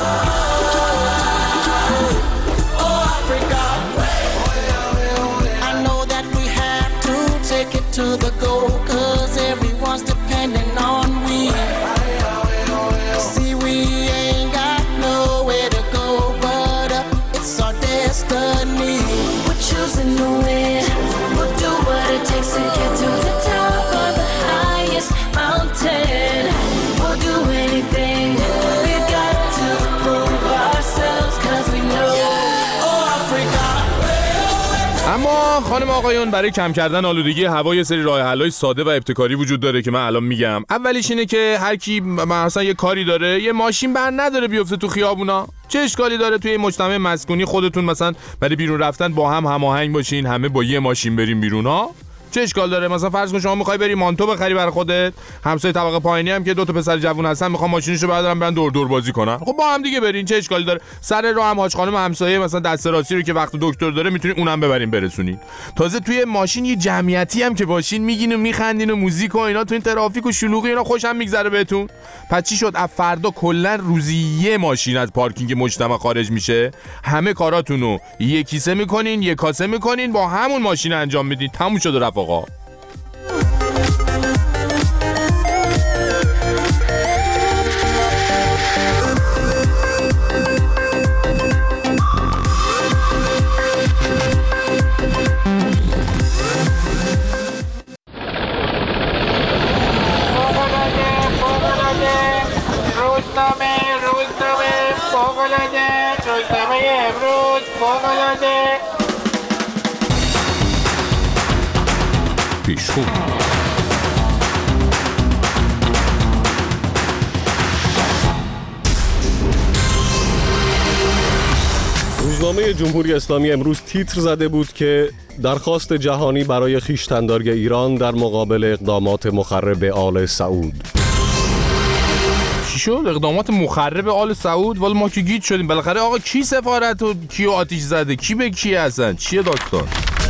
اما اما خانم آقایون، برای کم کردن آلودگی هوا یه سری راه حل‌های ساده و ابتکاری وجود داره که من الان میگم. اولیش اینه که هر کی مثلا یه کاری داره، یه ماشین بر نداره بیفته تو خیابونا. چه اشکالی داره توی مجتمع مسکونی خودتون مثلا برای بیرون رفتن با هم هماهنگ باشین، همه با یه ماشین بریم بیرون ها؟ چه اشکال داره؟ مثلا فرض کن شما میخوای بری مانتو بخری برای خودت، همسایه طبقه پایینی هم که دو تا پسر جوون هستن میخوان ماشینشو بردارن برن دور بازی کنن، خب با هم دیگه برین، چه اشکالی داره؟ سر راه هم حاج خانم همسایه مثلا دست راستی رو که وقت دکتر داره میتونین اونم ببرین برسونین. تازه توی ماشین یه جمعیتی هم که باشین، میگین و میخندین و موزیک و اینا، تو این ترافیک و شلوغی اینا خوشم میگذره بهتون. پس چی شد؟ از فردا کلا روزی یه ماشین از پارکینگ مجتمع خارج میشه، همه کاراتونو یک کیسه میکنین، یک کاسه میکنین، با همون ماشین انجام میدین، تموم شد رفقا. روزنامه امروز فوق‌العاده. پیشخو روزنامه جمهوری اسلامی امروز تیتر زده بود که درخواست جهانی برای خویشتن‌داری ایران در مقابل اقدامات مخرب آل سعود. چی شد؟ اقدامات مخرب آل سعود؟ والا ما که گیج شدیم. بالاخره آقا کی سفارت و کیو آتیش زده؟ کی به کی هستن؟ چیه داستان؟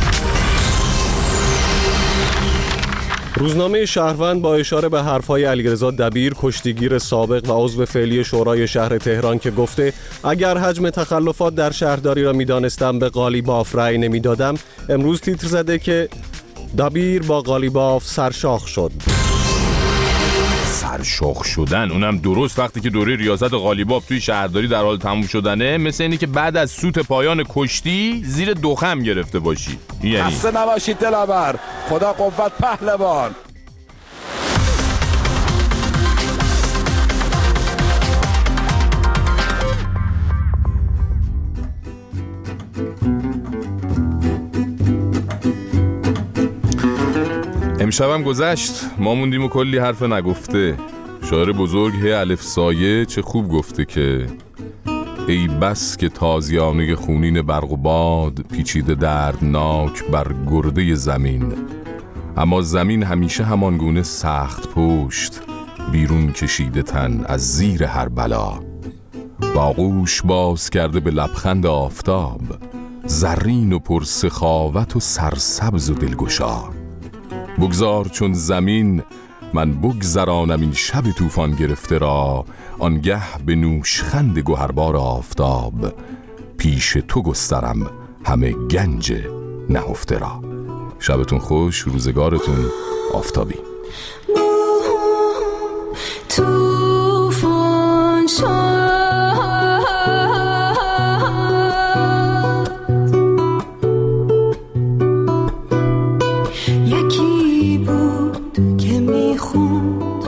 روزنامه شهروند با اشاره به حرفهای علیرضا دبیر، کشتیگیر سابق و عضو فعلی شورای شهر تهران که گفته اگر حجم تخلفات در شهرداری را می‌دانستم به قالیباف رأی نمی‌دادم، امروز تیتر زده که دبیر با قالیباف سرشاخ شد. سرشاخ شدن اونم درست وقتی که دوره ریاست قالیباف توی شهرداری در حال تموم شدنه، مثل اینی که بعد از سوت پایان کشتی زیر دخم گرفته باشی. یعنی خسته نباشید دلاور، خدا قوت پهلوان. امشبم گذشت، ما موندیم و کلی حرف نگفته. شاعر بزرگ هی الف سایه چه خوب گفته که ای بس که تازیانه خونین برق و باد پیچیده دردناک بر گرده زمین، اما زمین همیشه همانگونه سخت پشت بیرون کشیده تن از زیر هر بلا، باغوش باز کرده به لبخند آفتاب، زرین و پرسخاوت و سرسبز و دلگشا. بگذار چون زمین من بگذرانم این شب طوفان گرفته را، آنگه به نوشخند گوهربار آفتاب پیش تو گسترم همه گنج نهفته را. شبتون خوش، روزگارتون آفتابی. طوفان یکی بود که میخوند،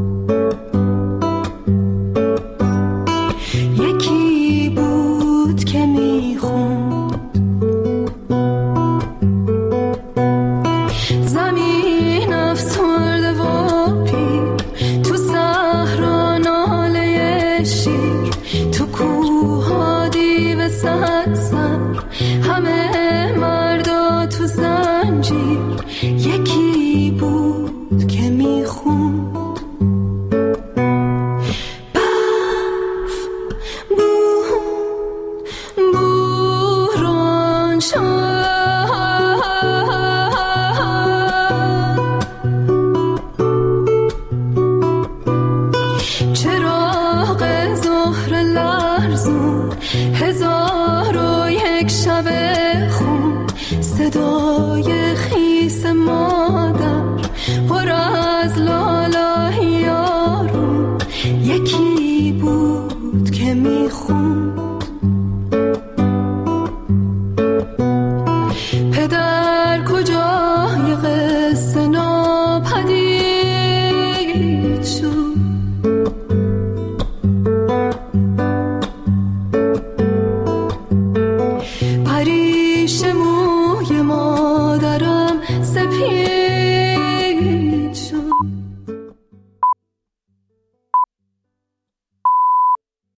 یکی بود که میخوند، زمین افسرده و پیر، تو صحرا ناله شیر، تو کوها دیو صد سر، همه مردا تو زنجیر، یکی بود که میخوند. برف بود بوران چراغ ظهر لرزون، هزار و یک شب خون، صدای خیس مادر پر از لالا یارون، یکی